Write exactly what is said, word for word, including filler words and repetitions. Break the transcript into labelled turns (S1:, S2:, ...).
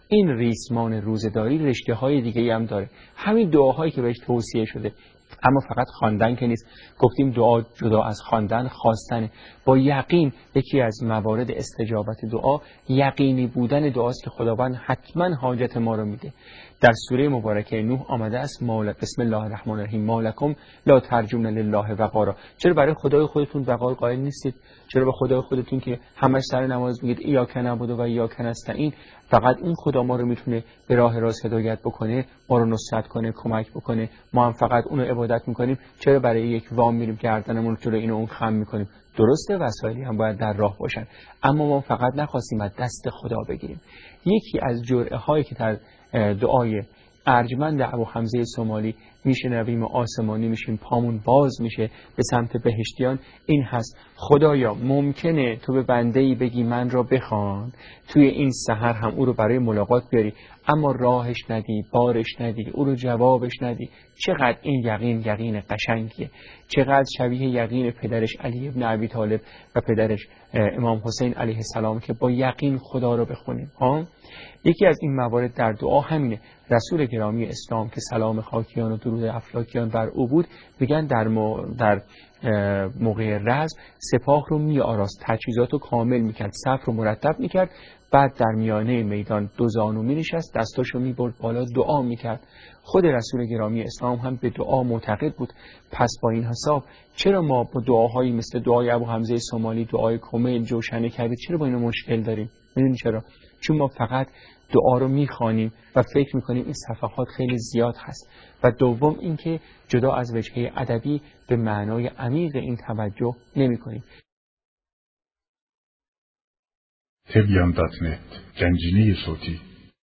S1: این ریسمان روزه‌داری رشته های دیگه هم داره، همین دعاهایی که بهش توصیه شده. اما فقط خواندن که نیست. گفتیم دعا جدا از خواندن خواستنه. با یقین یکی از موارد استجابت دعا یقینی بودن دعاست که خداوند حتما حاجت ما رو میده. در سوره مبارکه نوح آمده است مالک بسم الله الرحمن الرحیم مالکم لا ترجون لله وقارا. چرا برای خدای خودتون وقار قائل نیستید؟ چرا به خدای خودتون که همش سر نماز میگید ایاک نعبد و ایاک نستعین، فقط این خدا ما رو میتونه به راه راست هدایت بکنه، ما رو نصرت کنه، کمک بکنه، ما هم فقط اون رو عبادت میکنیم، چرا برای یک وام میریم گردنمون رو جلوی این و اون خم میکنیم؟ درسته وسایلی هم باید در راه باشن، اما ما فقط نخواستیم از دست خدا بگیریم. یکی از جرعه هایی که در دعای ارجمند ابو حمزه سومالی میشنویم و آسمانی میشیم، پامون باز میشه به سمت بهشتیان، این هست: خدایا ممکنه تو به بنده‌ای بگی من را بخوان، توی این سحر هم او رو برای ملاقات بیاری، اما راهش ندی، بارش ندی، او رو جوابش ندی. چقدر این یقین یقین قشنگیه، چقدر شبیه یقین پدرش علی ابن ابی طالب و پدرش امام حسین علیه السلام که با یقین خدا رو بخونیم. ها، یکی از این موارد در دعا همینه. رسول گرامی اسلام که سلام خاکیان و درود افلاکیان بر او بود، میگن در مو... در موقع رزم سپاه رو می آراست، تجهیزات رو کامل میکرد، صف رو مرتب میکرد، بعد در میانه میدان دو زانو می نشست، دستاشو می برد بالا، دعا میکرد. خود رسول گرامی اسلام هم به دعا معتقد بود. پس با این حساب چرا ما با دعاهایی مثل دعای ابو حمزه سومالی، دعای کمیل، جوشن کبیر، چرا با اینا مشکل داریم؟ میدونی چرا؟ چون ما فقط دعا رو میخوانیم و فکر میکنیم این صفحات خیلی زیاد هست. و دوم اینکه جدا از وجهه ادبی به معنای عمیق این توجه نمیکنیم.
S2: تبیان دات نت، گنجینه صوتی.